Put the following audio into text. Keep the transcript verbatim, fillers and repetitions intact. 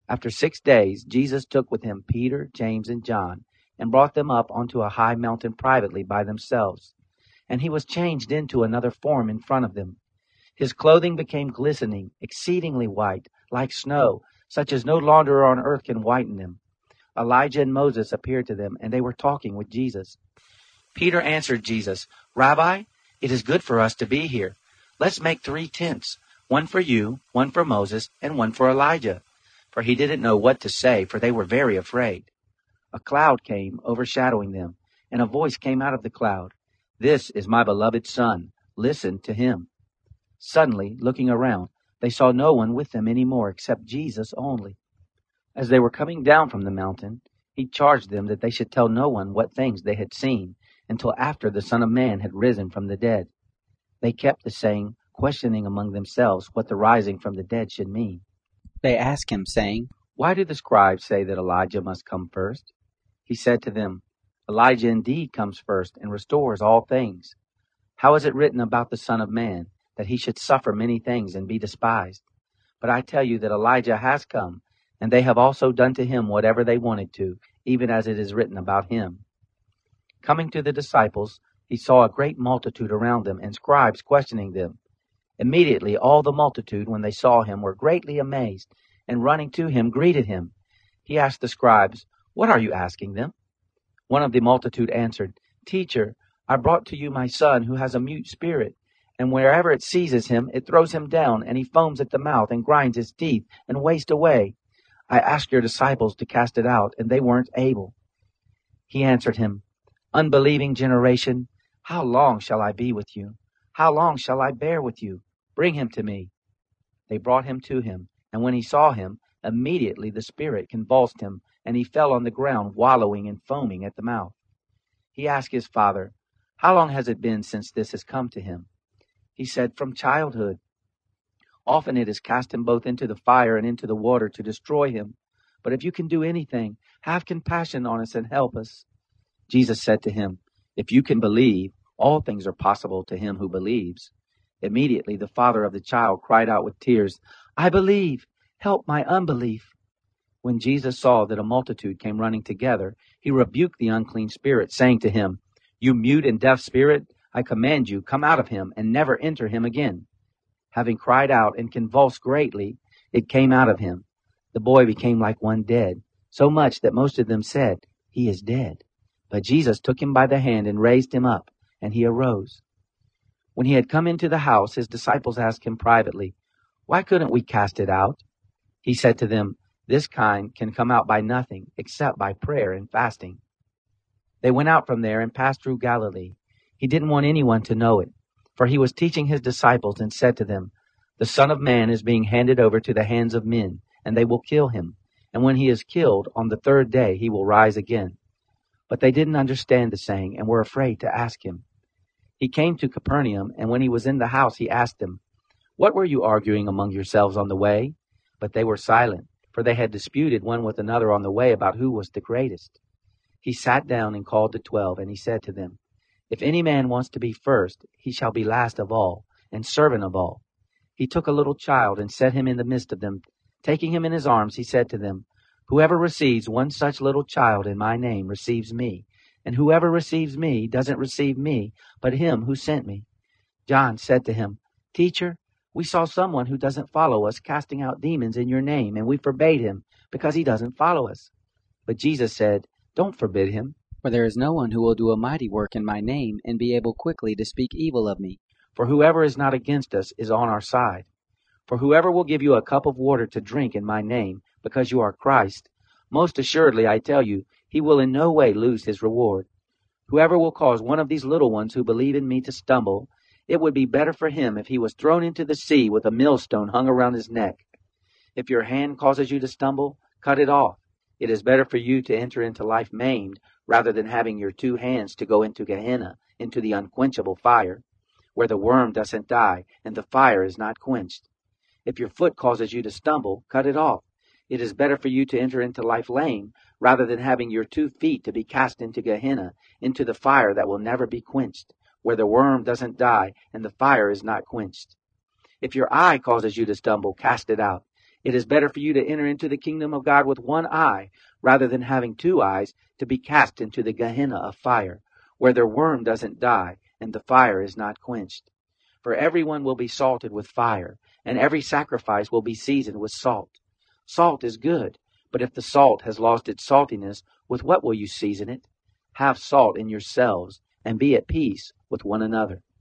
After six days, Jesus took with him Peter, James, and John, and brought them up onto a high mountain privately by themselves. And he was changed into another form in front of them. His clothing became glistening, exceedingly white, like snow, such as no launderer on earth can whiten them. Elijah and Moses appeared to them, and they were talking with Jesus. Peter answered Jesus, "Rabbi, it is good for us to be here. Let's make three tents, one for you, one for Moses, and one for Elijah." For he didn't know what to say, for they were very afraid. A cloud came, overshadowing them, and a voice came out of the cloud. "This is my beloved Son. Listen to him." Suddenly, looking around, they saw no one with them any more except Jesus only. As they were coming down from the mountain, he charged them that they should tell no one what things they had seen until after the Son of Man had risen from the dead. They kept the saying, questioning among themselves what the rising from the dead should mean. They asked him, saying, "Why do the scribes say that Elijah must come first?" He said to them, "Elijah indeed comes first and restores all things. How is it written about the Son of Man, that he should suffer many things and be despised? But I tell you that Elijah has come, and they have also done to him whatever they wanted to, even as it is written about him." Coming to the disciples, he saw a great multitude around them, and scribes questioning them. Immediately all the multitude, when they saw him, were greatly amazed, and running to him, greeted him. He asked the scribes, "What are you asking them?" One of the multitude answered, "Teacher, I brought to you my son, who has a mute spirit, and wherever it seizes him, it throws him down, and he foams at the mouth, and grinds his teeth, and wastes away. I asked your disciples to cast it out, and they weren't able." He answered him, "Unbelieving generation, how long shall I be with you? How long shall I bear with you? Bring him to me." They brought him to him, and when he saw him, immediately the spirit convulsed him, and he fell on the ground, wallowing and foaming at the mouth. He asked his father, "How long has it been since this has come to him?" He said, "From childhood. Often it has cast him both into the fire and into the water to destroy him. But if you can do anything, have compassion on us and help us." Jesus said to him, "If you can believe, all things are possible to him who believes." Immediately the father of the child cried out with tears, "I believe, help my unbelief." When Jesus saw that a multitude came running together, he rebuked the unclean spirit, saying to him, "You mute and deaf spirit, I command you, come out of him and never enter him again." Having cried out and convulsed greatly, it came out of him. The boy became like one dead, so much that most of them said, "He is dead." But Jesus took him by the hand and raised him up, and he arose. When he had come into the house, his disciples asked him privately, "Why couldn't we cast it out?" He said to them, "This kind can come out by nothing except by prayer and fasting." They went out from there and passed through Galilee. He didn't want anyone to know it, for he was teaching his disciples and said to them, "The Son of Man is being handed over to the hands of men, and they will kill him. And when he is killed, on the third day he will rise again." But they didn't understand the saying and were afraid to ask him. He came to Capernaum, and when he was in the house, he asked them, "What were you arguing among yourselves on the way?" But they were silent, for they had disputed one with another on the way about who was the greatest. He sat down and called the twelve, and he said to them, "If any man wants to be first, he shall be last of all, and servant of all." He took a little child and set him in the midst of them. Taking him in his arms, he said to them, "Whoever receives one such little child in my name receives me, and whoever receives me doesn't receive me, but him who sent me." John said to him, "Teacher, we saw someone who doesn't follow us casting out demons in your name, and we forbade him, because he doesn't follow us." But Jesus said, "Don't forbid him, for there is no one who will do a mighty work in my name and be able quickly to speak evil of me. For whoever is not against us is on our side. For whoever will give you a cup of water to drink in my name, because you are Christ, most assuredly I tell you, he will in no way lose his reward. Whoever will cause one of these little ones who believe in me to stumble, it would be better for him if he was thrown into the sea with a millstone hung around his neck. If your hand causes you to stumble, cut it off. It is better for you to enter into life maimed, rather than having your two hands to go into Gehenna, into the unquenchable fire, where the worm doesn't die and the fire is not quenched. If your foot causes you to stumble, cut it off. It is better for you to enter into life lame, rather than having your two feet to be cast into Gehenna, into the fire that will never be quenched, where the worm doesn't die and the fire is not quenched. If your eye causes you to stumble, cast it out. It is better for you to enter into the kingdom of God with one eye, rather than having two eyes to be cast into the Gehenna of fire, where their worm doesn't die, and the fire is not quenched. For everyone will be salted with fire, and every sacrifice will be seasoned with salt. Salt is good, but if the salt has lost its saltiness, with what will you season it? Have salt in yourselves, and be at peace with one another.